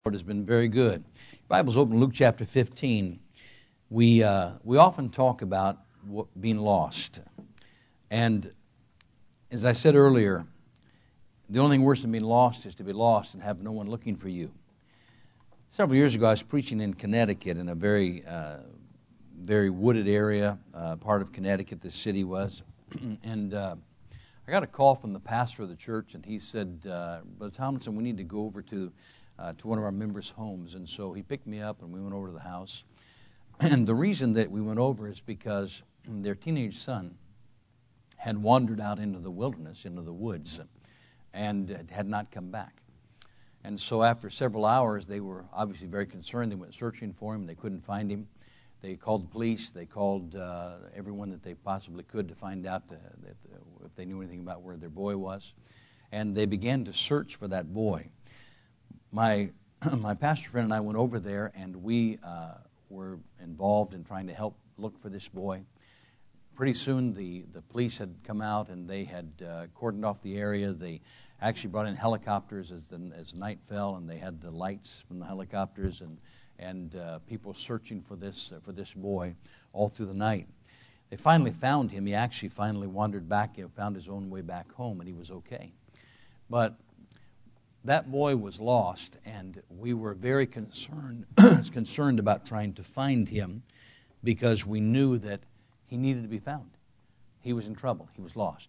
Lord has been very good. Bible's open, Luke chapter 15. We often talk about being lost. And as I said earlier, the only thing worse than being lost is to be lost and have no one looking for you. Several years ago, I was preaching in Connecticut in a very wooded area, part of Connecticut, the city was. And I got a call from the pastor of the church, and he said, Brother Tomlinson, we need to go over to one of our members' homes. And so he picked me up, and we went over to the house. And the reason that we went over is because their teenage son had wandered out into the wilderness, into the woods, and had not come back. And so after several hours, they were obviously very concerned. They went searching for him. They couldn't find him. They called the police. They called everyone that they possibly could to find out if they knew anything about where their boy was. And they began to search for that boy. My pastor friend and I went over there, and we were involved in trying to help look for this boy. Pretty soon, the police had come out, and they had cordoned off the area. They actually brought in helicopters as night fell, and they had the lights from the helicopters and people searching for this boy all through the night. They finally found him. He actually finally wandered back, found his own way back home, and he was okay. But that boy was lost, and we were very concerned about trying to find him because we knew that he needed to be found. He was in trouble. He was lost.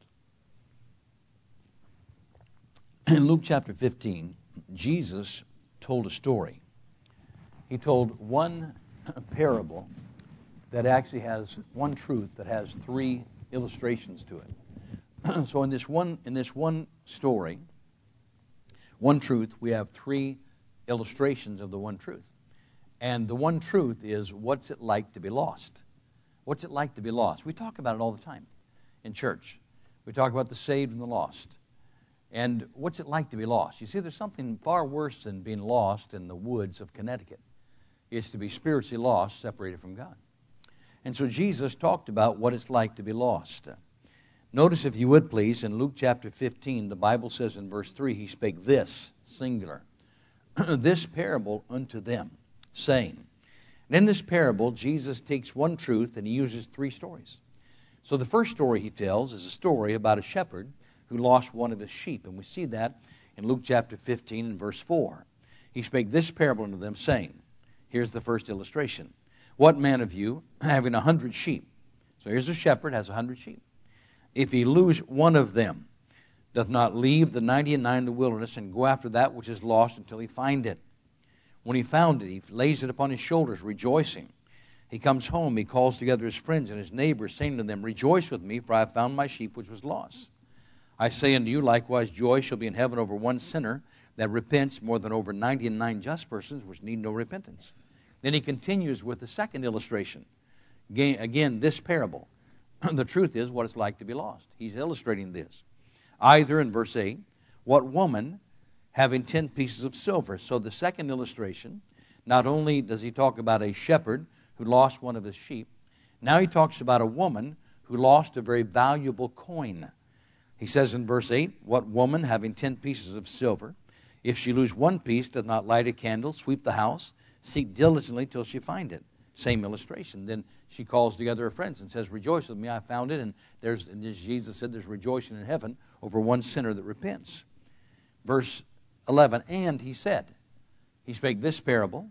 In Luke chapter 15, Jesus told a story. He told one parable that actually has one truth that has three illustrations to it. So in this one story, one truth, we have three illustrations of the one truth. And the one truth is, what's it like to be lost? What's it like to be lost? We talk about it all the time in church. We talk about the saved and the lost. And what's it like to be lost? You see, there's something far worse than being lost in the woods of Connecticut. It's to be spiritually lost, separated from God. And so Jesus talked about what it's like to be lost. Notice, if you would please, in Luke chapter 15, the Bible says in verse 3, he spake this, singular, this parable unto them, saying. And in this parable, Jesus takes one truth and he uses three stories. So the first story he tells is a story about a shepherd who lost one of his sheep. And we see that in Luke chapter 15 and verse 4. He spake this parable unto them, saying, here's the first illustration. What man of you, having 100 sheep, so here's a shepherd, has 100 sheep. If he lose one of them, doth not leave the 99 in the wilderness and go after that which is lost until he find it. When he found it, he lays it upon his shoulders, rejoicing. He comes home, he calls together his friends and his neighbors, saying to them, rejoice with me, for I have found my sheep which was lost. I say unto you, likewise joy shall be in heaven over one sinner that repents more than over 99 just persons which need no repentance. Then he continues with the second illustration. Again, this parable. The truth is what it's like to be lost. He's illustrating this. Either, in verse 8, what woman having 10 pieces of silver? So the second illustration, not only does he talk about a shepherd who lost one of his sheep, now he talks about a woman who lost a very valuable coin. He says in verse 8, what woman having 10 pieces of silver, if she lose one piece, doth not light a candle, sweep the house, seek diligently till she find it? Same illustration. Then she calls together her friends and says, rejoice with me, I found it. And as Jesus said, there's rejoicing in heaven over one sinner that repents. Verse 11, and he said, he spake this parable.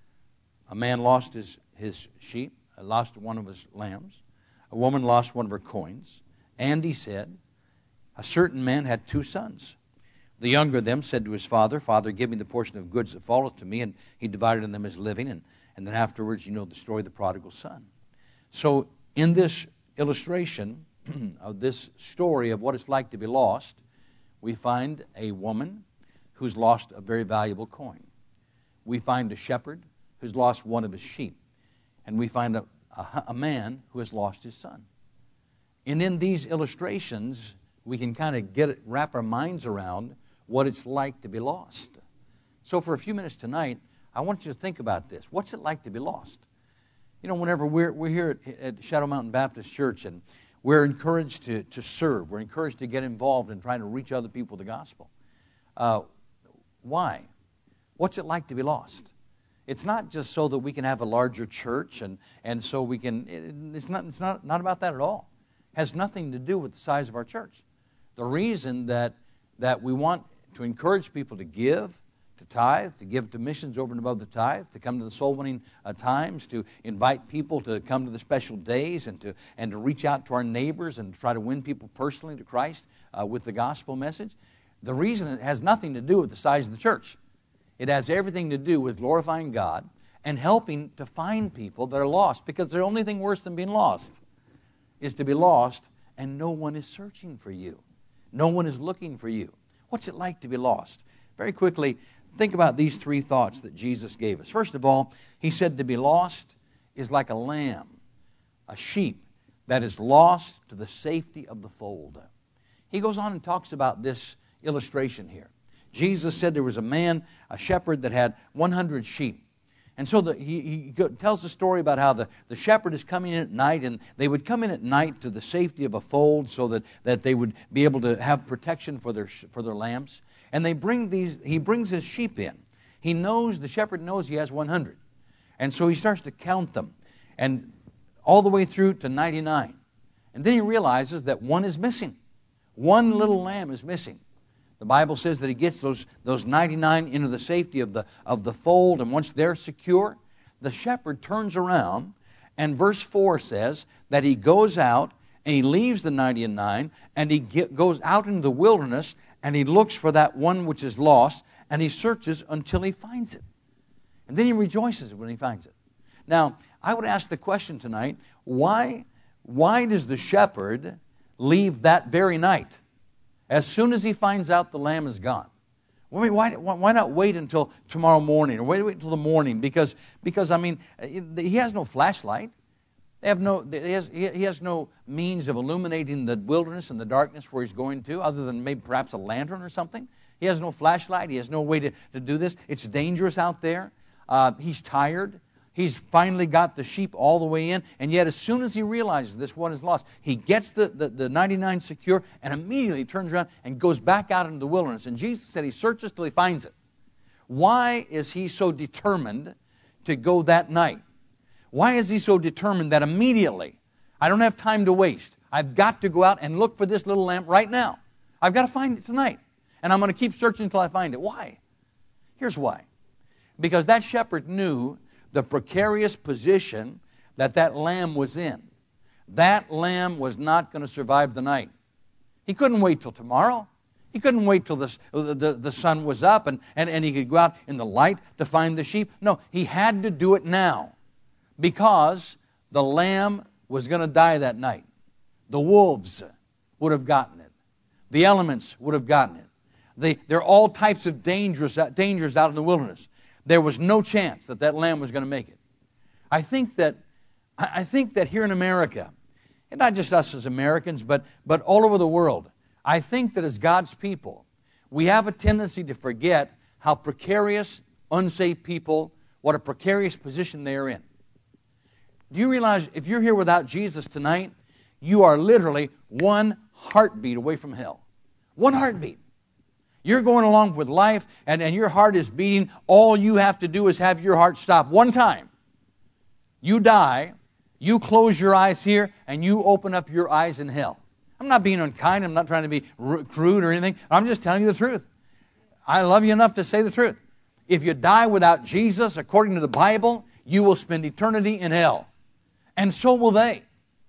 A man lost his sheep, lost one of his lambs. A woman lost one of her coins. And he said, a certain man had two sons. The younger of them said to his father, Father, give me the portion of goods that falleth to me. And he divided in them his living. And then afterwards, you know the story of the prodigal son. So in this illustration of this story of what it's like to be lost, we find a woman who's lost a very valuable coin. We find a shepherd who's lost one of his sheep. And we find a man who has lost his son. And in these illustrations, we can kind of wrap our minds around what it's like to be lost. So for a few minutes tonight, I want you to think about this. What's it like to be lost? You know, whenever we're here at Shadow Mountain Baptist Church, and we're encouraged to serve. We're encouraged to get involved in trying to reach other people with the gospel. Why? What's it like to be lost? It's not just so that we can have a larger church and so we can, it's not about that at all. It has nothing to do with the size of our church. The reason that we want to encourage people to give, to tithe, to give to missions over and above the tithe, to come to the soul winning times, to invite people to come to the special days, and to reach out to our neighbors and try to win people personally to Christ with the gospel message. The reason it has nothing to do with the size of the church. It has everything to do with glorifying God and helping to find people that are lost, because the only thing worse than being lost is to be lost and no one is searching for you. No one is looking for you. What's it like to be lost? Very quickly, think about these three thoughts that Jesus gave us. First of all, he said to be lost is like a lamb, a sheep that is lost to the safety of the fold. He goes on and talks about this illustration here. Jesus said there was a man, a shepherd, that had 100 sheep. And so he tells the story about how the shepherd is coming in at night, and they would come in at night to the safety of a fold so that they would be able to have protection for their lambs. And he brings his sheep in. The shepherd knows he has 100. And so he starts to count them, and all the way through to 99. And then he realizes that one is missing. One little lamb is missing. The Bible says that he gets those 99 into the safety of the fold, and once they're secure, the shepherd turns around, and verse 4 says that he goes out and he leaves the 99, and he goes out into the wilderness, and he looks for that one which is lost, and he searches until he finds it. And then he rejoices when he finds it. Now, I would ask the question tonight, why does the shepherd leave that very night? As soon as he finds out the lamb is gone. Why not wait until tomorrow morning, or wait until the morning? Because I mean, he has no flashlight. He has no means of illuminating the wilderness and the darkness where he's going to, other than maybe perhaps a lantern or something. He has no flashlight. He has no way to do this. It's dangerous out there. He's tired. He's finally got the sheep all the way in, and yet as soon as he realizes this one is lost, he gets the 99 secure and immediately turns around and goes back out into the wilderness. And Jesus said he searches till he finds it. Why is he so determined to go that night? Why is he so determined that immediately, I don't have time to waste. I've got to go out and look for this little lamb right now. I've got to find it tonight, and I'm going to keep searching until I find it. Why? Here's why. Because that shepherd knew the precarious position that lamb was in. That lamb was not going to survive the night. He couldn't wait till tomorrow. He couldn't wait till the sun was up and he could go out in the light to find the sheep. No, he had to do it now, because the lamb was going to die that night. The wolves would have gotten it. The elements would have gotten it. There are all types of dangers out in the wilderness. There was no chance that lamb was going to make it. I think that here in America, and not just us as Americans, but all over the world, I think that as God's people, we have a tendency to forget how precarious, unsaved people, what a precarious position they are in. Do you realize if you're here without Jesus tonight, you are literally one heartbeat away from hell? One heartbeat. You're going along with life, and your heart is beating. All you have to do is have your heart stop one time. You die, you close your eyes here, and you open up your eyes in hell. I'm not being unkind. I'm not trying to be crude or anything. I'm just telling you the truth. I love you enough to say the truth. If you die without Jesus, according to the Bible, you will spend eternity in hell. And so will they.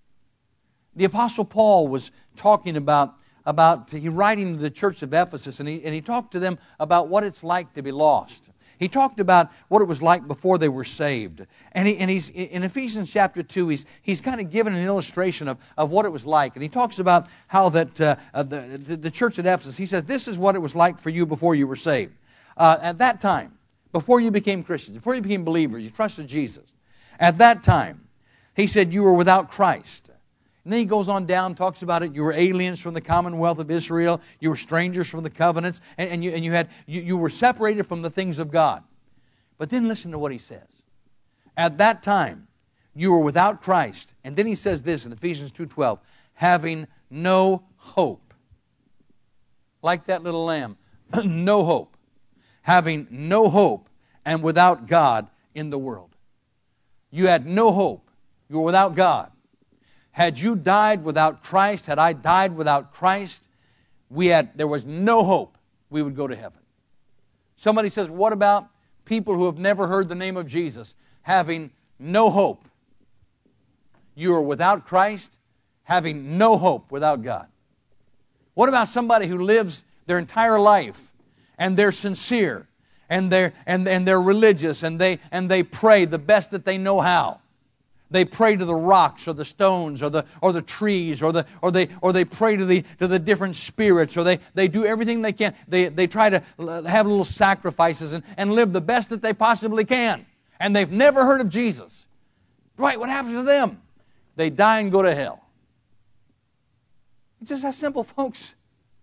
The Apostle Paul was talking about he writing to the church of Ephesus, and he talked to them about what it's like to be lost. He talked about what it was like before they were saved. And he's in Ephesians chapter 2, he's kind of given an illustration of what it was like. And he talks about how that the church at Ephesus, he says, this is what it was like for you before you were saved. At that time, before you became Christians, before you became believers, you trusted Jesus. At that time, he said you were without Christ. And then he goes on down, talks about it. You were aliens from the commonwealth of Israel. You were strangers from the covenants. And you were separated from the things of God. But then listen to what he says. At that time, you were without Christ. And then he says this in Ephesians 2:12, having no hope. Like that little lamb, no hope. having no hope and without God in the world. You had no hope. You were without God. Had you died without Christ, had I died without Christ, there was no hope we would go to heaven. Somebody says, what about people who have never heard the name of Jesus, having no hope? You are without Christ, having no hope without God. What about somebody who lives their entire life and they're sincere and they're religious and they pray the best that they know how? They pray to the rocks or the stones or the trees or they pray to the different spirits, or they do everything they can. They try to have little sacrifices and live the best that they possibly can. And they've never heard of Jesus. Right, what happens to them? They die and go to hell. It's just that simple, folks.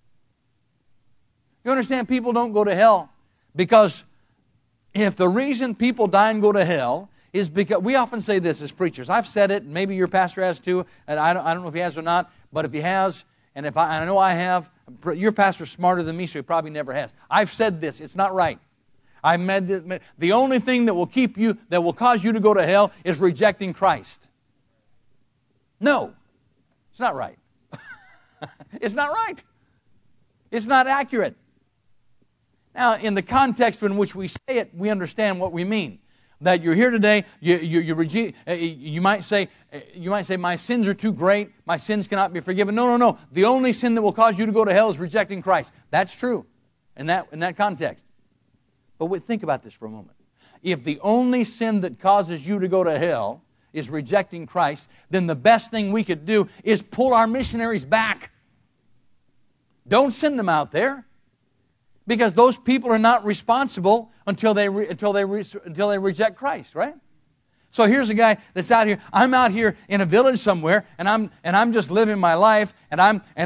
You understand, people don't go to hell because if the reason people die and go to hell is because, we often say this as preachers. I've said it, and maybe your pastor has too, and I don't know if he has or not, but if he has, and I know I have, your pastor's smarter than me, so he probably never has. I've said this, it's not right. The only thing that will cause you to go to hell is rejecting Christ. No, it's not right. It's not right. It's not accurate. Now, in the context in which we say it, we understand what we mean. That you're here today, you might say, my sins are too great, my sins cannot be forgiven. No. The only sin that will cause you to go to hell is rejecting Christ. That's true in that context. But think about this for a moment. If the only sin that causes you to go to hell is rejecting Christ, then the best thing we could do is pull our missionaries back. Don't send them out there, because those people are not responsible until they reject Christ, right? So here's a guy that's out here. I'm out here in a village somewhere, and I'm just living my life, and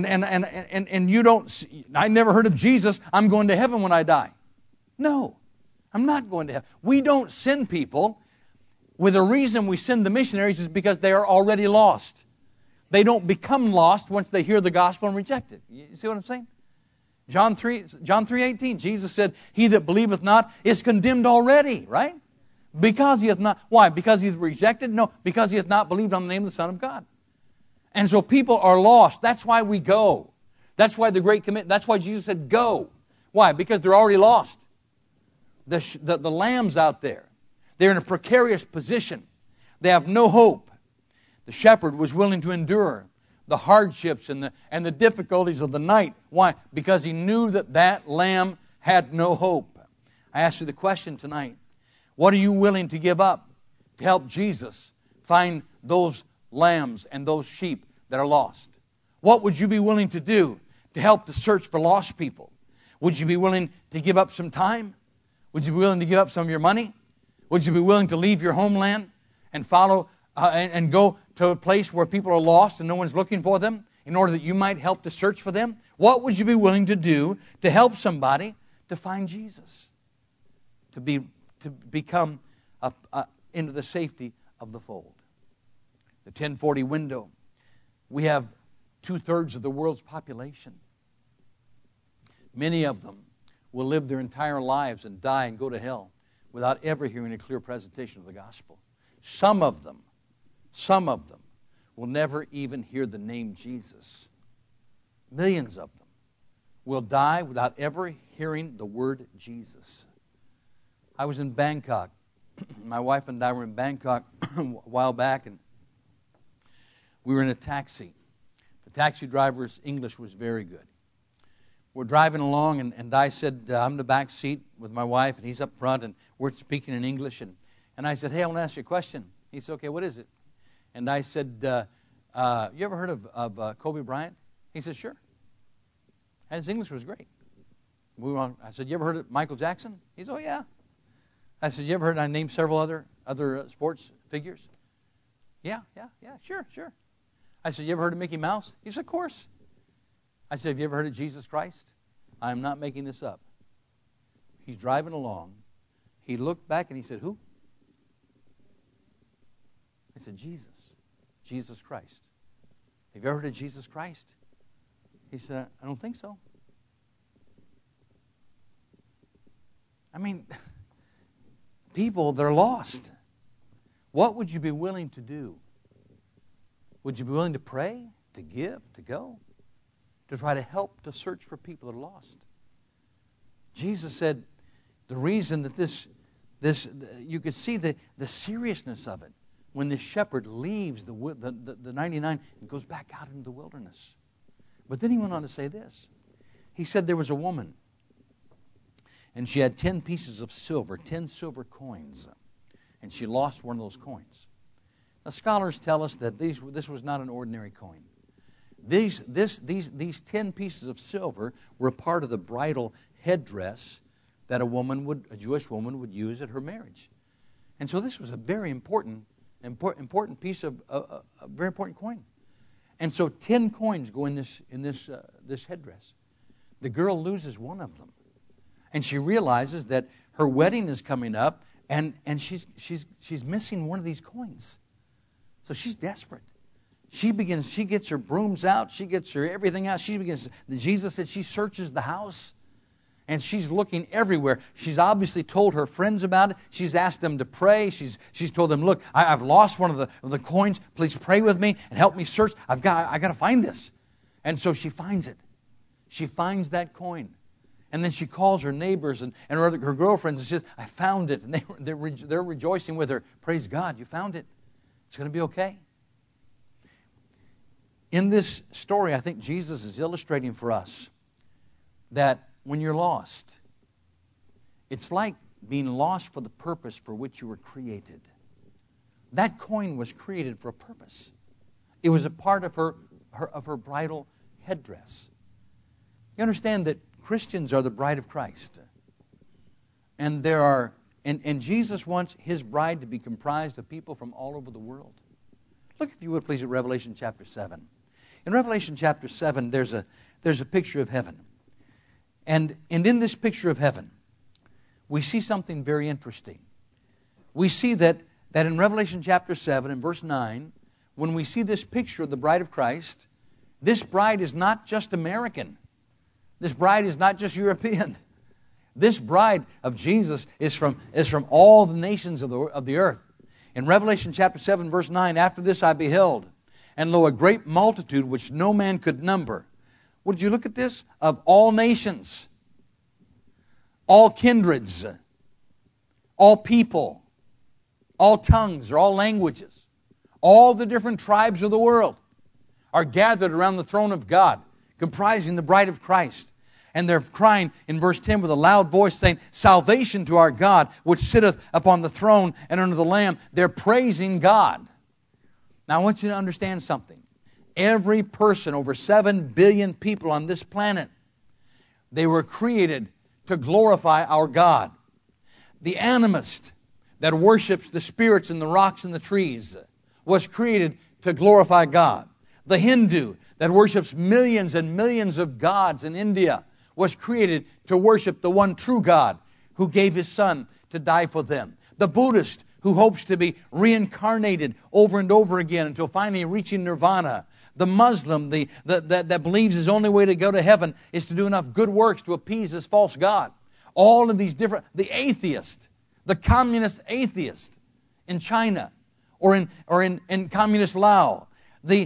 I never heard of Jesus. I'm going to heaven when I die. No, I'm not going to heaven. We don't send people. With the reason we send the missionaries is because they are already lost. They don't become lost once they hear the gospel and reject it. You see what I'm saying? John 3:18, Jesus said, "He that believeth not is condemned already," right? Because he hath not. Why? Because he hath rejected? No, because he hath not believed on the name of the Son of God. And so people are lost. That's why we go. That's why the Great Commission. That's why Jesus said, "Go." Why? Because they're already lost. The lambs out there, they're in a precarious position. They have no hope. The shepherd was willing to endure the hardships and the difficulties of the night. Why? Because he knew that lamb had no hope. I ask you the question tonight. What are you willing to give up to help Jesus find those lambs and those sheep that are lost? What would you be willing to do to help the search for lost people? Would you be willing to give up some time? Would you be willing to give up some of your money? Would you be willing to leave your homeland and follow and go to a place where people are lost and no one's looking for them in order that you might help to search for them? What would you be willing to do to help somebody to find Jesus? To become into the safety of the fold. The 1040 window. We have 2/3 of the world's population. Many of them will live their entire lives and die and go to hell without ever hearing a clear presentation of the gospel. Some of them will never even hear the name Jesus. Millions of them will die without ever hearing the word Jesus. I was in Bangkok. My wife and I were in Bangkok a while back, and we were in a taxi. The taxi driver's English was very good. We're driving along, and I said, I'm in the back seat with my wife, and he's up front, and we're speaking in English. And I said, hey, I want to ask you a question. He said, okay, what is it? And I said, you ever heard of Kobe Bryant? He said, sure. And his English was great. I said, you ever heard of Michael Jackson? He said, oh, yeah. I said, you ever heard, I named several other sports figures? Yeah, sure. I said, you ever heard of Mickey Mouse? He said, of course. I said, have you ever heard of Jesus Christ? I'm not making this up. He's driving along. He looked back and he said, who? I said, Jesus Christ. Have you ever heard of Jesus Christ? He said, I don't think so. I mean, people, they're lost. What would you be willing to do? Would you be willing to pray, to give, to go, to try to help, to search for people that are lost? Jesus said the reason that this you could see the seriousness of it when the shepherd leaves the 99 and goes back out into the wilderness. But then he went on to say this. He said there was a woman, and she had 10 pieces of silver, 10 silver coins, and she lost one of those coins. Now, scholars tell us that this was not an ordinary coin. These 10 pieces of silver were part of the bridal headdress that a Jewish woman would use at her marriage. And so this was a very important piece of a very important coin. And so 10 coins go in this headdress. The girl loses one of them. And she realizes that her wedding is coming up, and she's missing one of these coins. So she's desperate. She gets her brooms out, she gets her everything out. Jesus said she searches the house, and she's looking everywhere. She's obviously told her friends about it. She's asked them to pray. She's told them, look, I've lost one of the coins. Please pray with me and help me search. I got to find this. And so she finds it. She finds that coin. And then she calls her neighbors and her girlfriends and says, I found it. And they're rejoicing with her. Praise God, you found it. It's going to be okay. In this story, I think Jesus is illustrating for us that when you're lost, it's like being lost for the purpose for which you were created. That coin was created for a purpose. It was a part of her bridal headdress. You understand that Christians are the bride of Christ. And and Jesus wants His bride to be comprised of people from all over the world. Look, if you would please, at Revelation chapter 7. In Revelation chapter 7, there's a picture of heaven. And in this picture of heaven, we see something very interesting. We see that in Revelation chapter 7 and verse 9, when we see this picture of the bride of Christ, this bride is not just American. This bride is not just European. This bride of Jesus is from all the nations of the earth. In Revelation chapter 7, verse 9, after this I beheld, and lo, a great multitude which no man could number. Would you look at this? Of all nations, all kindreds, all people, all tongues, or all languages, all the different tribes of the world are gathered around the throne of God, comprising the bride of Christ. And they're crying in verse 10 with a loud voice, saying, salvation to our God, which sitteth upon the throne and under the Lamb. They're praising God. Now I want you to understand something. Every person, over 7 billion people on this planet, they were created to glorify our God. The animist that worships the spirits in the rocks and the trees was created to glorify God. The Hindu that worships millions and millions of gods in India was created to worship the one true God who gave His Son to die for them. The Buddhist who hopes to be reincarnated over and over again until finally reaching nirvana. The Muslim that believes his only way to go to heaven is to do enough good works to appease his false god. All of these different, the atheist, the communist atheist in China or in communist Laos, the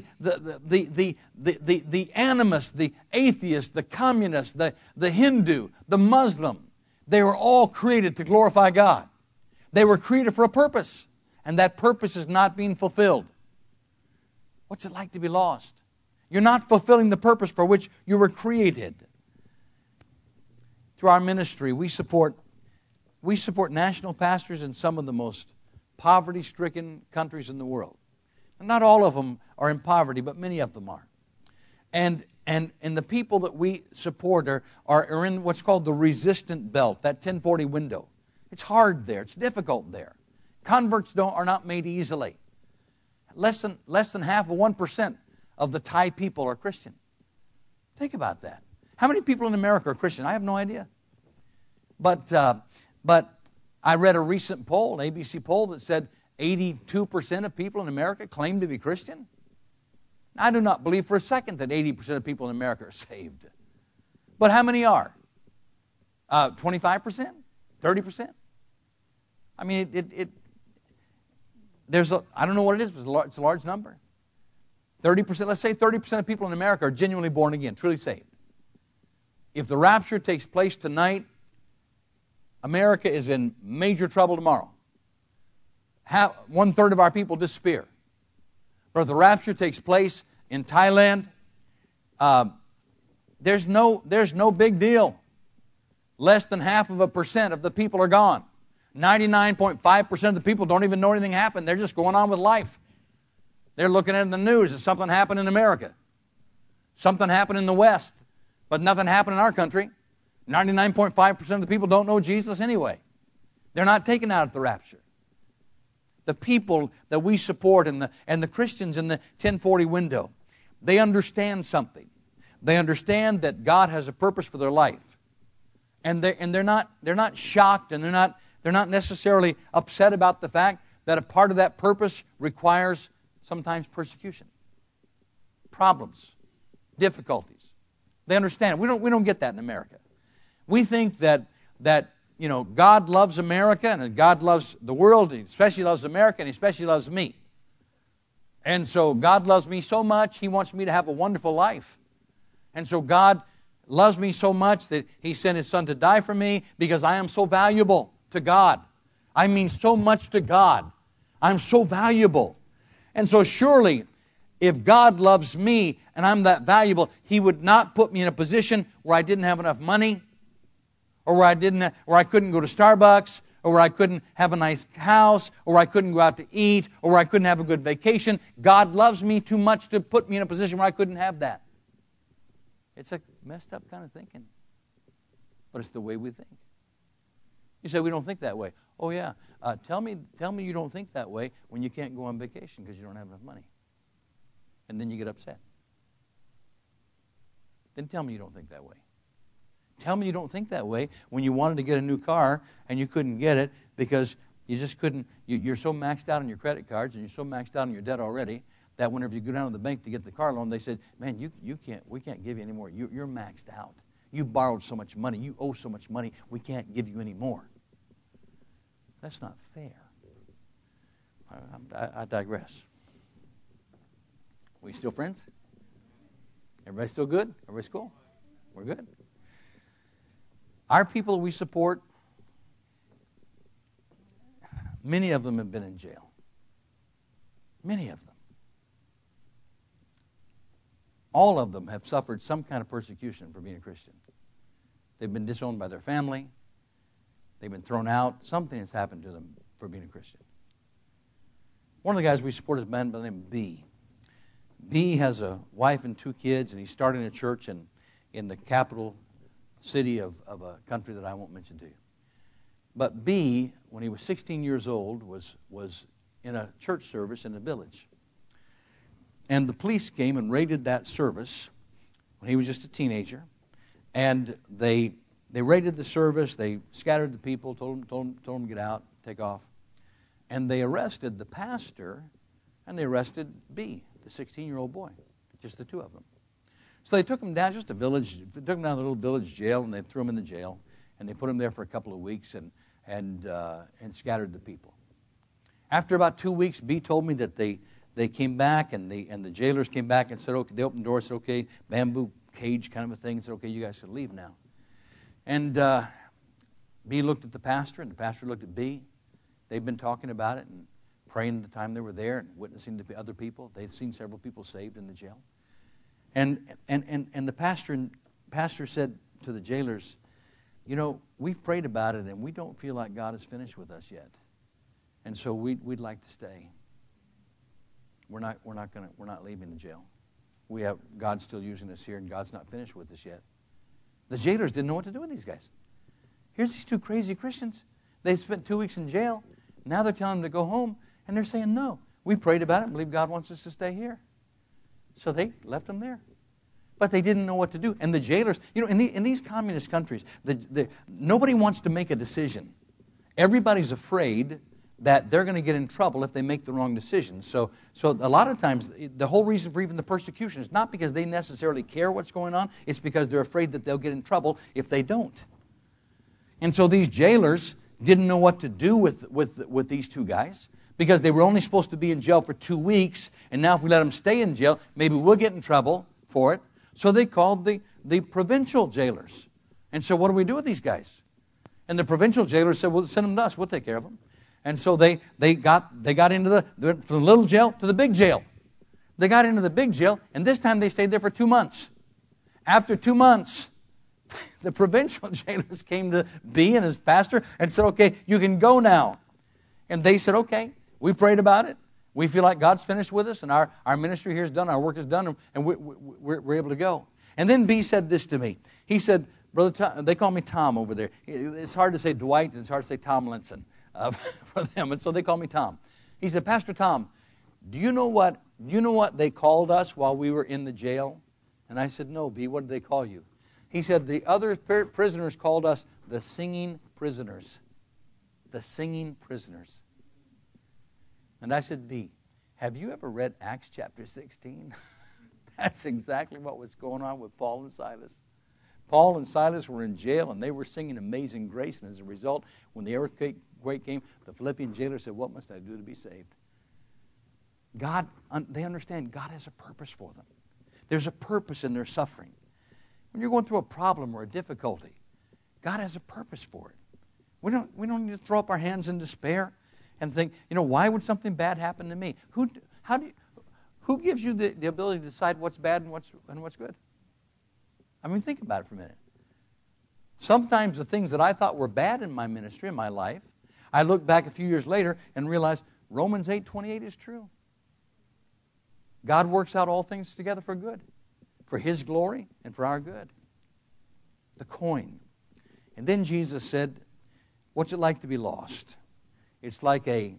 animist, the atheist, the communist, the Hindu, the Muslim, they were all created to glorify God. They were created for a purpose, and that purpose is not being fulfilled. What's it like to be lost? You're not fulfilling the purpose for which you were created. Through our ministry, we support national pastors in some of the most poverty-stricken countries in the world. And not all of them are in poverty, but many of them are. And the people that we support are in what's called the resistant belt, that 1040 window. It's hard there. It's difficult there. Converts are not made easily. Less than half of 1% of the Thai people are Christian. Think about that. How many people in America are Christian? I have no idea. But I read a recent poll, an ABC poll, that said 82% of people in America claim to be Christian. I do not believe for a second that 80% of people in America are saved. But how many are? 25%? 30%. I mean, I don't know what it is, but it's a large number. 30%, let's say 30% of people in America are genuinely born again, truly saved. If the rapture takes place tonight, America is in major trouble tomorrow. 1/3 of our people disappear. But if the rapture takes place in Thailand, there's no big deal. Less than 0.5% of the people are gone. 99.5% of the people don't even know anything happened. They're just going on with life. They're looking at the news that something happened in America. Something happened in the West, but nothing happened in our country. 99.5% of the people don't know Jesus anyway. They're not taken out at the rapture. The people that we support and the Christians in the 1040 window, they understand something. They understand that God has a purpose for their life. And they're not shocked, and they're not necessarily upset about the fact that a part of that purpose requires sometimes persecution, problems, difficulties. They understand it. We don't get that in America. We think that God loves America, and God loves the world, and He especially loves America, and He especially loves me. And so God loves me so much, He wants me to have a wonderful life. And so God loves me so much that He sent His Son to die for me because I am so valuable to God. I mean so much to God. I'm so valuable. And so surely, if God loves me and I'm that valuable, He would not put me in a position where I didn't have enough money, or where I couldn't go to Starbucks, or where I couldn't have a nice house, or where I couldn't go out to eat, or where I couldn't have a good vacation. God loves me too much to put me in a position where I couldn't have that. It's a messed up kind of thinking. But it's the way we think. You say, we don't think that way. Oh, yeah. Tell me you don't think that way when you can't go on vacation because you don't have enough money. And then you get upset. Then tell me you don't think that way. Tell me you don't think that way when you wanted to get a new car and you couldn't get it because you just couldn't. You're so maxed out on your credit cards and you're so maxed out on your debt already that whenever you go down to the bank to get the car loan, they said, man, we can't give you any more. You're maxed out. You borrowed so much money. You owe so much money. We can't give you any more. That's not fair. I digress. We still friends? Everybody still good? Everybody's cool? We're good. Our people we support, many of them have been in jail. Many of them. All of them have suffered some kind of persecution for being a Christian. They've been disowned by their family. They've been thrown out. Something has happened to them for being a Christian. One of the guys we support is a man by the name of B. B has a wife and 2 kids, and he's starting a church in the capital city of a country that I won't mention to you. But B, when he was 16 years old, was in a church service in a village. And the police came and raided that service when he was just a teenager. And they raided the service. They scattered the people, told them to get out, take off. And they arrested the pastor, and they arrested B, the 16-year-old boy, just the 2 of them. So they took him down, just a village, they took him down to a little village jail, and they threw him in the jail, and they put him there for a couple of weeks and scattered the people. After about 2 weeks, B told me that they came back, and the jailers came back and said, okay, they opened the door, said, okay, bamboo cage kind of a thing, said, okay, you guys can leave now. And B looked at the pastor, and the pastor looked at B. They'd been talking about it and praying the time they were there and witnessing to other people. They'd seen several people saved in the jail. And the pastor said to the jailers, you know, we've prayed about it, and we don't feel like God is finished with us yet. And so we'd like to stay. We're not leaving the jail. We have God's still using us here, and God's not finished with us yet. The jailers didn't know what to do with these guys. Here's these 2 crazy Christians. They spent 2 weeks in jail. Now they're telling them to go home, and they're saying, no, we prayed about it and believe God wants us to stay here. So they left them there. But they didn't know what to do. And the jailers, you know, in these communist countries, nobody wants to make a decision. Everybody's afraid that they're going to get in trouble if they make the wrong decision. So a lot of times, the whole reason for even the persecution is not because they necessarily care what's going on. It's because they're afraid that they'll get in trouble if they don't. And so these jailers didn't know what to do with these two guys, because they were only supposed to be in jail for 2 weeks, and now if we let them stay in jail, maybe we'll get in trouble for it. So they called the provincial jailers. And so what do we do with these guys? And the provincial jailers said, well, send them to us. We'll take care of them. And so they got into from the little jail to the big jail. They got into the big jail, and this time they stayed there for 2 months. After 2 months, the provincial jailers came to B and his pastor and said, okay, you can go now. And they said, okay, we prayed about it. We feel like God's finished with us, and our ministry here is done, our work is done, and we're able to go. And then B said this to me. He said, Brother Tom, they call me Tom over there. It's hard to say Dwight, and it's hard to say Tomlinson for them, and so they call me Tom. He said, Pastor Tom, do you know what they called us while we were in the jail? And I said, no, B, what did they call you? He said, the other prisoners called us the singing prisoners. The singing prisoners. And I said, B, have you ever read Acts chapter 16? That's exactly what was going on with Paul and Silas. Paul and Silas were in jail, and they were singing Amazing Grace. And as a result, when the earthquake came, the Philippian jailer said, what must I do to be saved? God, they understand God has a purpose for them. There's a purpose in their suffering. When you're going through a problem or a difficulty, God has a purpose for it. We don't need to throw up our hands in despair and think, why would something bad happen to me? Who gives you the ability to decide what's bad and what's good? I mean, think about it for a minute. Sometimes the things that I thought were bad in my ministry, in my life, I look back a few years later and realize Romans 8:28 is true. God works out all things together for good, for His glory and for our good. The coin. And then Jesus said, what's it like to be lost? It's like a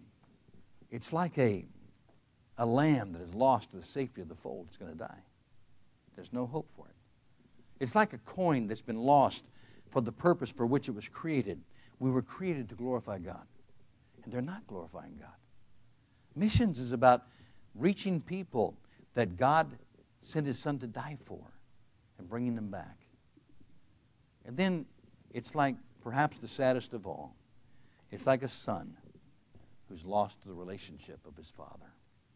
lamb that is lost to the safety of the fold. It's going to die. There's no hope for it. It's like a coin that's been lost for the purpose for which it was created. We were created to glorify God, and they're not glorifying God. Missions is about reaching people that God sent His Son to die for and bringing them back. And then it's like perhaps the saddest of all. It's like a son who's lost the relationship of his father.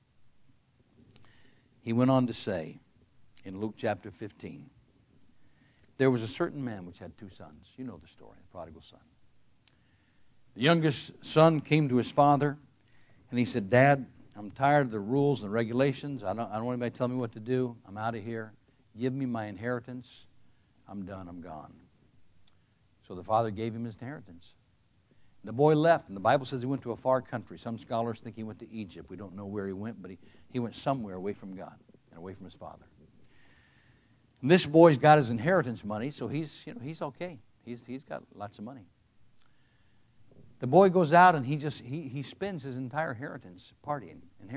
He went on to say in Luke chapter 15, there was a certain man which had 2 sons. You know the story, the prodigal son. The youngest son came to his father, and he said, Dad, I'm tired of the rules and regulations. I don't want anybody to tell me what to do. I'm out of here. Give me my inheritance. I'm done. I'm gone. So the father gave him his inheritance. The boy left, and the Bible says he went to a far country. Some scholars think he went to Egypt. We don't know where he went, but he went somewhere away from God and away from his father. And this boy's got his inheritance money, so he's okay. He's got lots of money. The boy goes out and he spends his entire inheritance partying.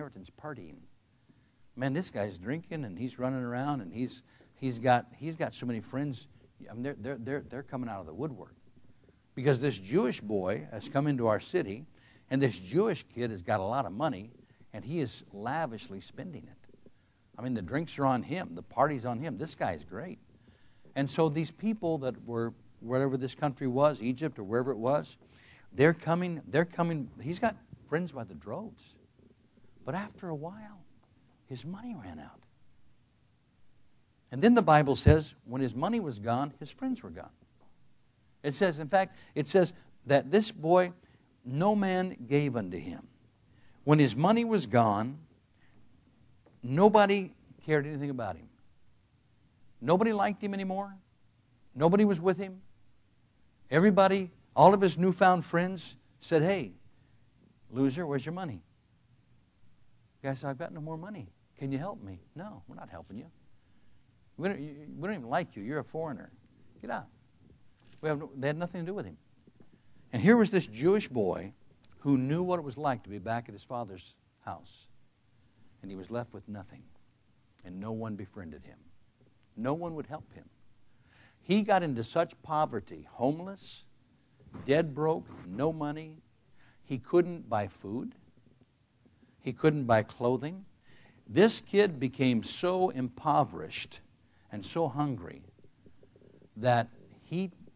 Man, this guy's drinking and he's running around and he's got so many friends. I mean, they're coming out of the woodwork. Because this Jewish boy has come into our city, and this Jewish kid has got a lot of money, and he is lavishly spending it. I mean, the drinks are on him, the party's on him. This guy's great. And so these people that were wherever this country was, Egypt or wherever it was, they're coming. He's got friends by the droves. But after a while, his money ran out. And then the Bible says, when his money was gone, his friends were gone. It says, in fact, that this boy, no man gave unto him. When his money was gone, nobody cared anything about him. Nobody liked him anymore. Nobody was with him. Everybody, all of his newfound friends said, hey, loser, where's your money? The guy said, I've got no more money. Can you help me? No, we're not helping you. We don't even like you. You're a foreigner. Get out. They had nothing to do with him. And here was this Jewish boy who knew what it was like to be back at his father's house. And he was left with nothing. And no one befriended him. No one would help him. He got into such poverty, homeless, dead broke, no money. He couldn't buy food. He couldn't buy clothing. This kid became so impoverished and so hungry that he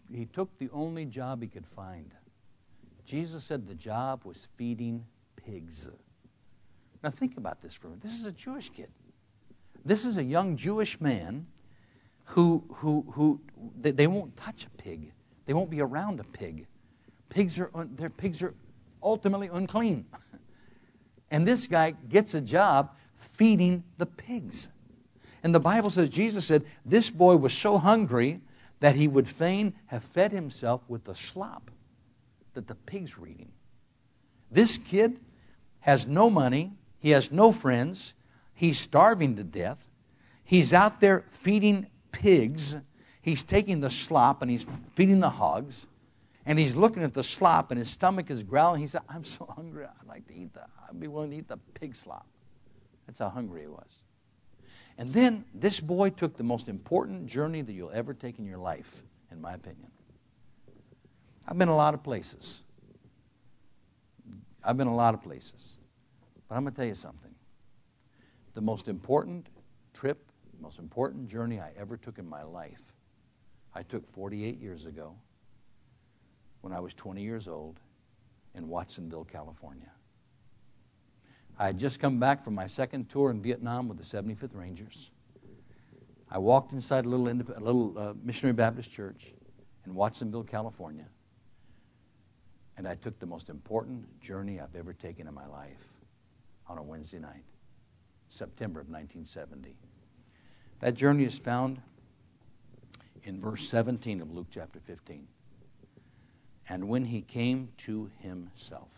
he took the only job he could find. Jesus said the job was feeding pigs. Now think about this for a minute. This is a Jewish kid. This is a young Jewish man who they won't touch a pig. They won't be around a pig. Pigs are ultimately unclean. And this guy gets a job feeding the pigs. And the Bible says, Jesus said, this boy was so hungry that he would fain have fed himself with the slop that the pigs were eating. This kid has no money. He has no friends. He's starving to death. He's out there feeding pigs. He's taking the slop and he's feeding the hogs. And he's looking at the slop and his stomach is growling. He said, I'm so hungry. I'd be willing to eat the pig slop. That's how hungry he was. And then this boy took the most important journey that you'll ever take in your life, in my opinion. I've been a lot of places. But I'm going to tell you something. The most important trip, the most important journey I ever took in my life, I took 48 years ago when I was 20 years old in Watsonville, California. I had just come back from my second tour in Vietnam with the 75th Rangers. I walked inside a little missionary Baptist church in Watsonville, California, and I took the most important journey I've ever taken in my life on a Wednesday night, September of 1970. That journey is found in verse 17 of Luke chapter 15. And when he came to himself,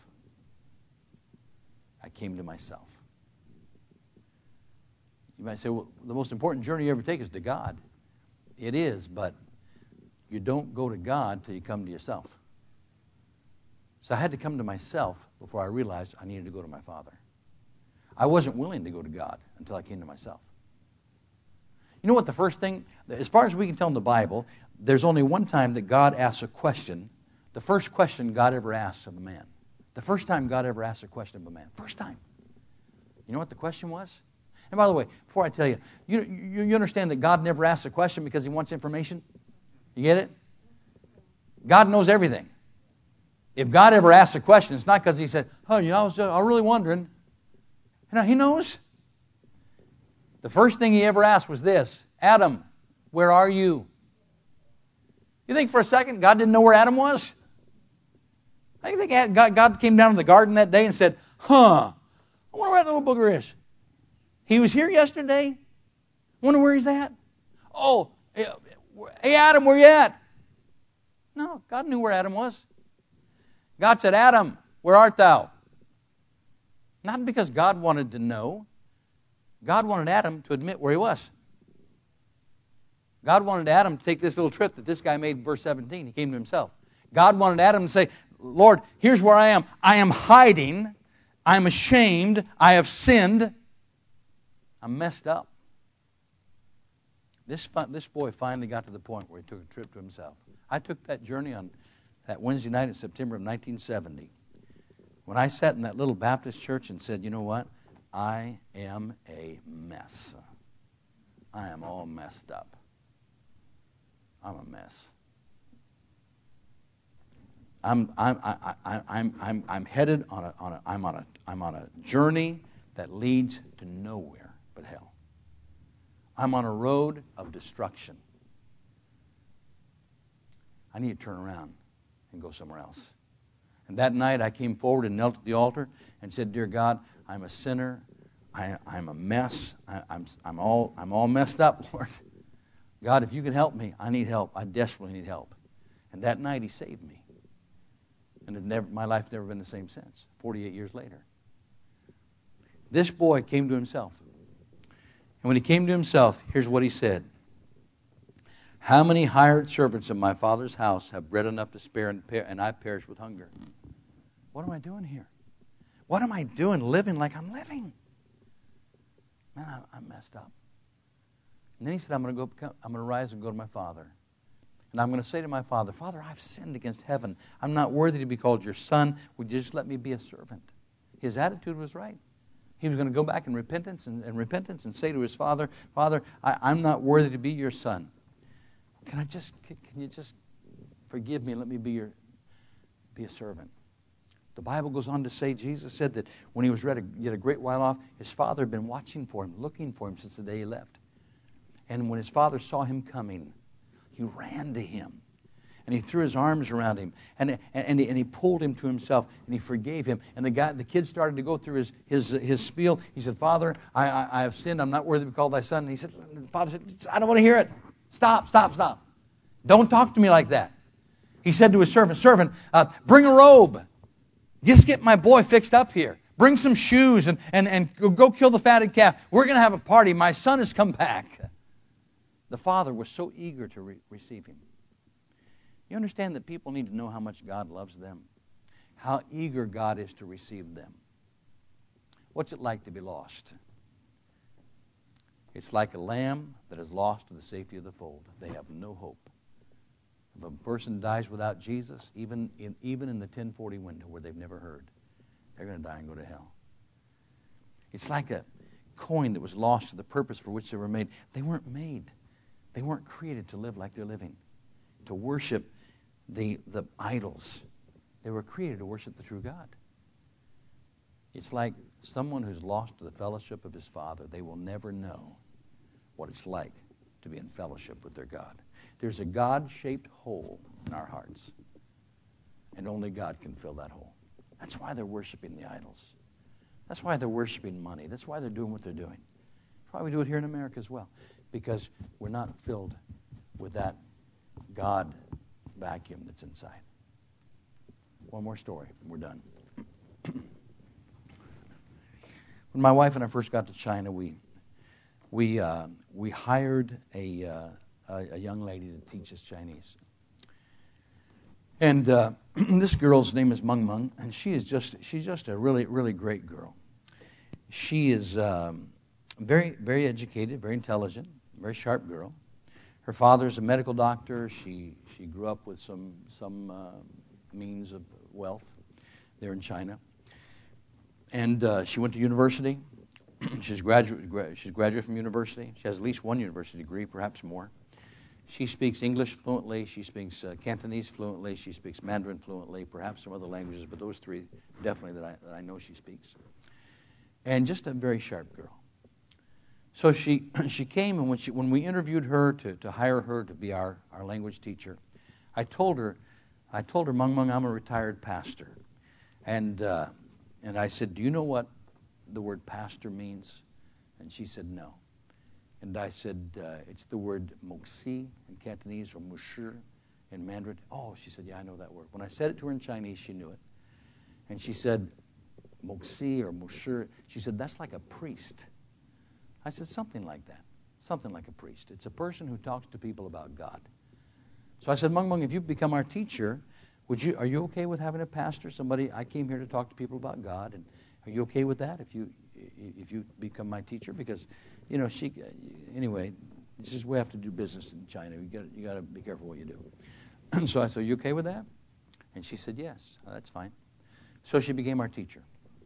I came to myself. You might say, well, the most important journey you ever take is to God. It is, but you don't go to God till you come to yourself. So I had to come to myself before I realized I needed to go to my Father. I wasn't willing to go to God until I came to myself. You know what the first thing, as far as we can tell in the Bible, there's only one time that God asks a question, the first question God ever asks of a man. The first time God ever asked a question of a man. First time. You know what the question was? And by the way, before I tell you, you understand that God never asks a question because he wants information? You get it? God knows everything. If God ever asks a question, it's not because he said, oh, I was really wondering. He knows. The first thing he ever asked was this, Adam, where are you? You think for a second God didn't know where Adam was? I think God came down to the garden that day and said, I wonder where that little booger is. He was here yesterday. Wonder where he's at. Oh, hey Adam, where you at? No, God knew where Adam was. God said, Adam, where art thou? Not because God wanted to know. God wanted Adam to admit where he was. God wanted Adam to take this little trip that this guy made in verse 17. He came to himself. God wanted Adam to say, Lord, here's where I am. I am hiding. I'm ashamed. I have sinned. I'm messed up. This boy finally got to the point where he took a trip to himself. I took that journey on that Wednesday night in September of 1970. When I sat in that little Baptist church and said, you know what? I am a mess. I am all messed up. I'm a mess. I'm headed on a journey that leads to nowhere but hell. I'm on a road of destruction. I need to turn around and go somewhere else. And that night I came forward and knelt at the altar and said, dear God, I'm a sinner. I'm a mess. I'm all messed up, Lord. God, if you can help me, I need help. I desperately need help. And that night he saved me. And my life never been the same since, 48 years later. This boy came to himself. And when he came to himself, here's what he said. How many hired servants of my father's house have bread enough to spare and I perish with hunger? What am I doing here? What am I doing living like I'm living? Man, I'm messed up. And then he said, I'm going to rise and go to my father. And I'm going to say to my father, Father, I've sinned against heaven. I'm not worthy to be called your son. Would you just let me be a servant? His attitude was right. He was going to go back in repentance and say to his father, Father, I'm not worthy to be your son. Can you just forgive me, let me be a servant. The Bible goes on to say, Jesus said that when he was yet a great while off, his father had been watching for him, looking for him since the day he left. And when his father saw him coming, he ran to him. And he threw his arms around him. And he pulled him to himself. And he forgave him. And the kid started to go through his spiel. He said, Father, I have sinned. I'm not worthy to be called thy son. And he said, the father said, I don't want to hear it. Stop. Don't talk to me like that. He said to his servant, bring a robe. Just get my boy fixed up here. Bring some shoes and go kill the fatted calf. We're going to have a party. My son has come back. The father was so eager to receive him. You understand that people need to know how much God loves them, how eager God is to receive them. What's it like to be lost? It's like a lamb that is lost to the safety of the fold. They have no hope. If a person dies without Jesus, even in the 1040 window where they've never heard, they're going to die and go to hell. It's like a coin that was lost to the purpose for which they were made. They weren't made. They weren't created to live like they're living, to worship the idols. They were created to worship the true God. It's like someone who's lost to the fellowship of his Father. They will never know what it's like to be in fellowship with their God. There's a God-shaped hole in our hearts, and only God can fill that hole. That's why they're worshiping the idols. That's why they're worshiping money. That's why they're doing what they're doing. That's why we do it here in America as well, because we're not filled with that God vacuum that's inside. One more story, and we're done. When my wife and I first got to China, we hired a young lady to teach us Chinese. And this girl's name is Meng Meng, and she's just a really, really great girl. She is very, very educated, very intelligent, very sharp girl. Her father's a medical doctor. She grew up with some means of wealth there in China. And she went to university. She's graduated from university. She has at least one university degree, perhaps more. She speaks English fluently. She speaks Cantonese fluently. She speaks Mandarin fluently, perhaps some other languages, but those three definitely that I know she speaks. And just a very sharp girl. So she came, and when we interviewed her to hire her to be our language teacher, I told her, Meng Meng, I'm a retired pastor. And I said, do you know what the word pastor means? And she said, no. And I said, it's the word moxi in Cantonese or mushi in Mandarin. Oh, she said, yeah, I know that word. When I said it to her in Chinese, she knew it. And she said, moxi or mushi, she said, that's like a priest. I said, something like that. Something like a priest. It's a person who talks to people about God. So I said, Meng Meng, if you become our teacher, are you okay with having a pastor? Somebody, I came here to talk to people about God, and are you okay with that if you become my teacher? Because, anyway, this is we have to do business in China. You got to be careful what you do. So I said, are you okay with that? And she said, yes, that's fine. So she became our teacher.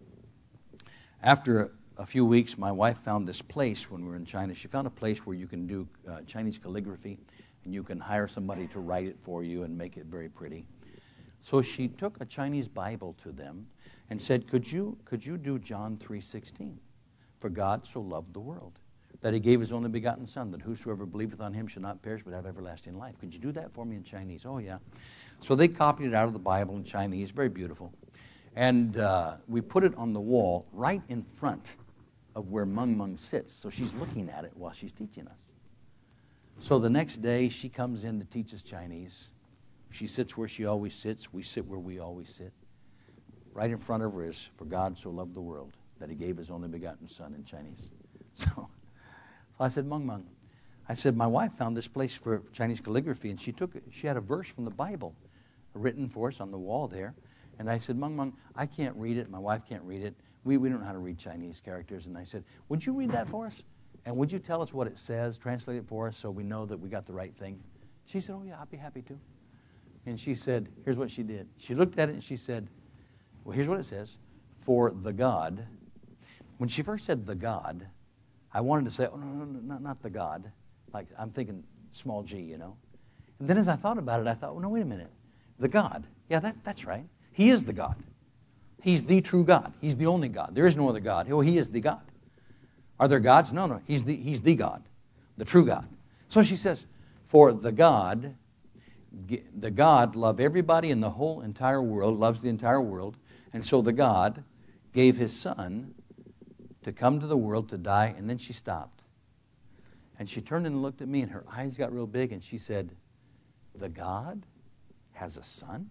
After a few weeks, my wife found this place when we were in China. She found a place where you can do Chinese calligraphy, and you can hire somebody to write it for you and make it very pretty. So she took a Chinese Bible to them and said, could you do John 3:16? For God so loved the world, that he gave his only begotten Son, that whosoever believeth on him shall not perish but have everlasting life. Could you do that for me in Chinese? Oh, yeah. So they copied it out of the Bible in Chinese, very beautiful. And we put it on the wall right in front of where Meng Meng sits. So she's looking at it while she's teaching us. So the next day, she comes in to teach us Chinese. She sits where she always sits. We sit where we always sit. Right in front of her is, for God so loved the world, that he gave his only begotten Son in Chinese. So I said, Meng Meng, I said, my wife found this place for Chinese calligraphy, and she had a verse from the Bible written for us on the wall there. And I said, Meng Meng, I can't read it. My wife can't read it. We don't know how to read Chinese characters. And I said, would you read that for us? And would you tell us what it says, translate it for us so we know that we got the right thing? She said, oh, yeah, I'll be happy to. And she said, here's what she did. She looked at it and she said, well, here's what it says. For the God. When she first said the God, I wanted to say, oh, no, not the God. Like, I'm thinking small g, And And then as I thought about it, I thought, well, no, wait a minute. The God. Yeah, that's right. He is the God. He's the true God. He's the only God. There is no other God. Oh, He is the God. Are there gods? No. He's the God, the true God. So she says, for the God loved everybody in the whole entire world, loves the entire world, and so the God gave His Son to come to the world to die, and then she stopped. And she turned and looked at me, and her eyes got real big, and she said, the God has a son?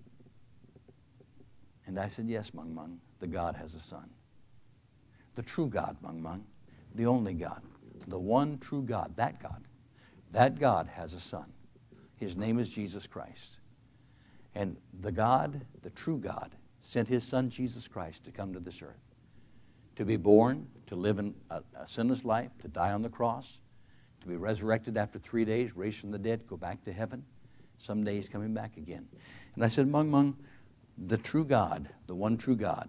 And I said, yes, Mung Mung, the God has a son. The true God, Mung Mung, the only God, the one true God, that God has a son. His name is Jesus Christ. And the God, the true God, sent His Son Jesus Christ to come to this earth, to be born, to live in a sinless life, to die on the cross, to be resurrected after 3 days, raised from the dead, go back to heaven. Someday He's coming back again. And I said, Mung Mung, the true God, the one true God,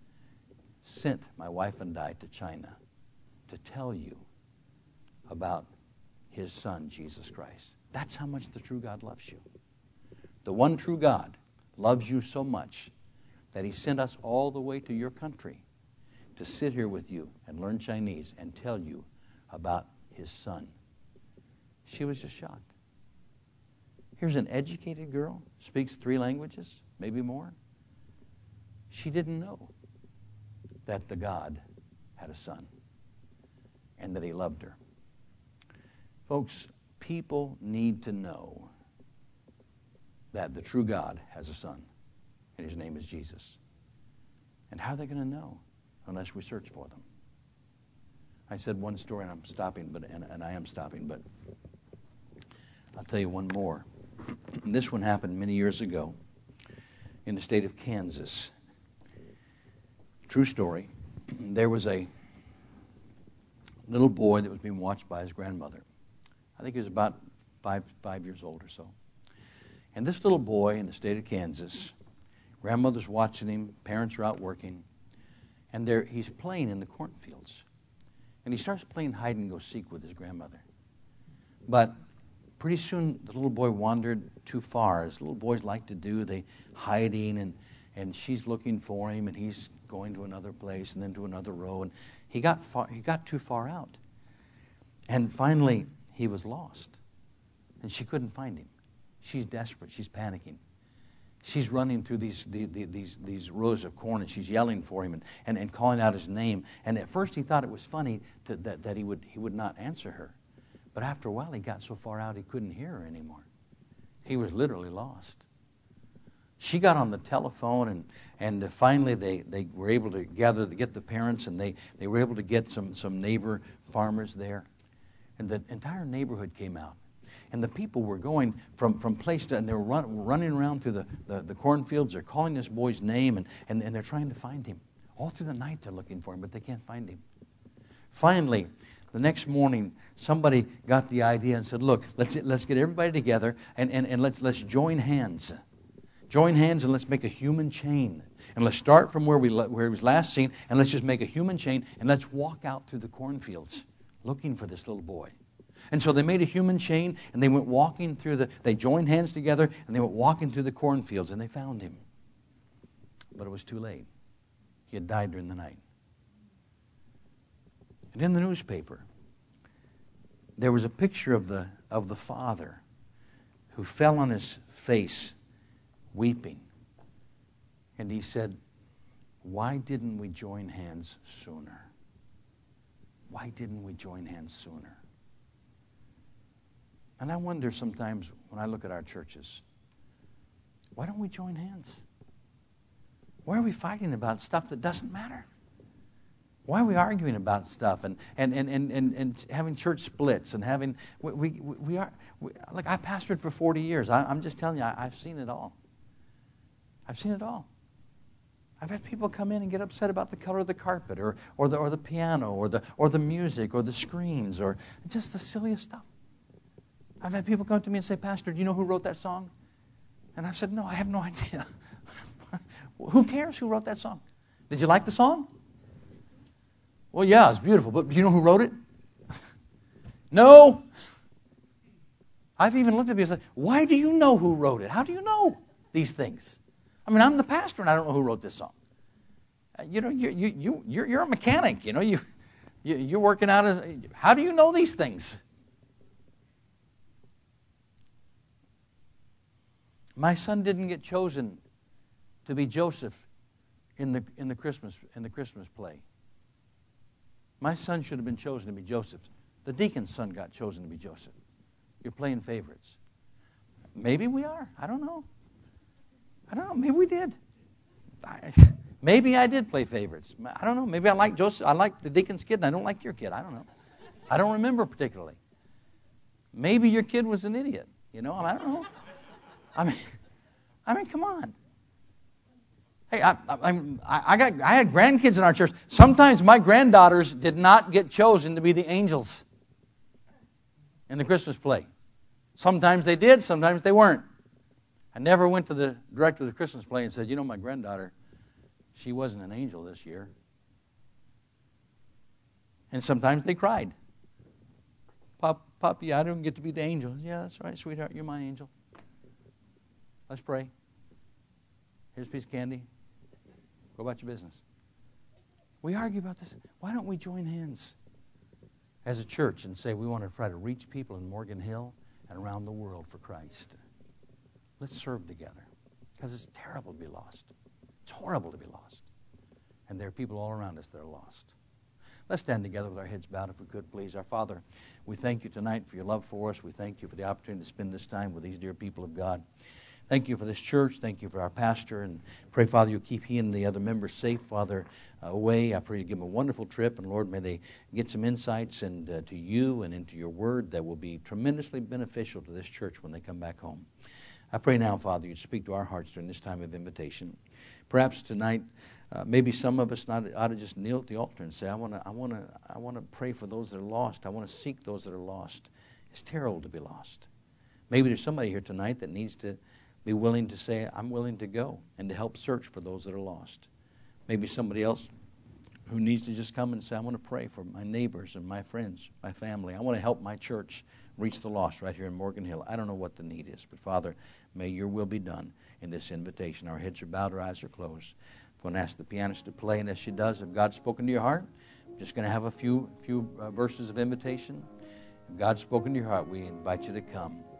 sent my wife and I to China to tell you about His Son, Jesus Christ. That's how much the true God loves you. The one true God loves you so much that He sent us all the way to your country to sit here with you and learn Chinese and tell you about His Son. She was just shocked. Here's an educated girl, speaks 3 languages, maybe more. She didn't know that the God had a son and that He loved her. Folks, people need to know that the true God has a son, and His name is Jesus. And how are they going to know unless we search for them? I said one story, and I'm stopping, and I am stopping, but I'll tell you one more. And this one happened many years ago in the state of Kansas. True story. There was a little boy that was being watched by his grandmother. I think he was about five years old or so. And this little boy in the state of Kansas, grandmother's watching him, parents are out working, and he's playing in the cornfields. And he starts playing hide and go seek with his grandmother. But pretty soon the little boy wandered too far, as little boys like to do. They hiding, and she's looking for him, and he's going to another place and then to another row. And he got too far out. And finally he was lost. And she couldn't find him. She's desperate. She's panicking. She's running through these rows of corn, and she's yelling for him and calling out his name. And at first he thought it was funny that he would not answer her. But after a while he got so far out he couldn't hear her anymore. He was literally lost. She got on the telephone, and finally they were able to get the parents, and they were able to get some neighbor farmers there. And the entire neighborhood came out. And the people were going from place to, and they were running around through the cornfields. They're calling this boy's name, and they're trying to find him. All through the night they're looking for him, but they can't find him. Finally, the next morning, somebody got the idea and said, look, let's get everybody together, and let's join hands. Join hands, and let's make a human chain. And let's start from where he was last seen, and let's just make a human chain, and let's walk out through the cornfields looking for this little boy. And so they made a human chain, and they went walking they joined hands together, and they went walking through the cornfields, and they found him. But it was too late. He had died during the night. And in the newspaper, there was a picture of the father who fell on his face weeping. And he said, why didn't we join hands sooner? Why didn't we join hands sooner? And I wonder sometimes when I look at our churches, why don't we join hands? Why are we fighting about stuff that doesn't matter? Why are we arguing about stuff and having church splits and having like I pastored for 40 years. I'm just telling you, I've seen it all. I've seen it all. I've had people come in and get upset about the color of the carpet or the piano or the music or the screens or just the silliest stuff. I've had people come to me and say, Pastor, do you know who wrote that song? And I've said, no, I have no idea. Who cares who wrote that song? Did you like the song? Well, yeah, it's beautiful, but do you know who wrote it? No. I've even looked at people and said, why do you know who wrote it? How do you know these things? I mean, I'm the pastor and I don't know who wrote this song. You know, you're a mechanic. You know, you're working out. How do you know these things? My son didn't get chosen to be Joseph in the Christmas play. My son should have been chosen to be Joseph. The deacon's son got chosen to be Joseph. You're playing favorites. Maybe we are. I don't know. Maybe we did. Maybe I did play favorites. I don't know. Maybe I like Joseph. I like the deacon's kid, and I don't like your kid. I don't know. I don't remember particularly. Maybe your kid was an idiot. You know, I don't know. I mean, come on. Hey, I had grandkids in our church. Sometimes my granddaughters did not get chosen to be the angels in the Christmas play. Sometimes they did, sometimes they weren't. I never went to the director of the Christmas play and said, you know, my granddaughter, she wasn't an angel this year. And sometimes they cried. Poppy, I don't get to be the angel. Yeah, that's right, sweetheart, you're my angel. Let's pray. Here's a piece of candy. Go about your business. We argue about this. Why don't we join hands as a church and say we want to try to reach people in Morgan Hill and around the world for Christ? Let's serve together. Because it's terrible to be lost. It's horrible to be lost. And there are people all around us that are lost. Let's stand together with our heads bowed if we could, please. Our Father, we thank you tonight for your love for us. We thank you for the opportunity to spend this time with these dear people of God. Thank you for this church. Thank you for our pastor. And pray, Father, you'll keep he and the other members safe, Father, away. I pray you give them a wonderful trip. And, Lord, may they get some insights to you and into your word that will be tremendously beneficial to this church when they come back home. I pray now, Father, you'd speak to our hearts during this time of invitation. Perhaps tonight, maybe some of us ought to just kneel at the altar and say, I want to pray for those that are lost. I want to seek those that are lost. It's terrible to be lost. Maybe there's somebody here tonight that needs to be willing to say, I'm willing to go and to help search for those that are lost. Maybe somebody else who needs to just come and say, I want to pray for my neighbors and my friends, my family. I want to help my church reach the lost right here in Morgan Hill. I don't know what the need is, but Father, may your will be done in this invitation. Our heads are bowed, our eyes are closed. I'm going to ask the pianist to play, and as she does, if God's spoken to your heart, I'm just going to have a few verses of invitation. If God's spoken to your heart, we invite you to come.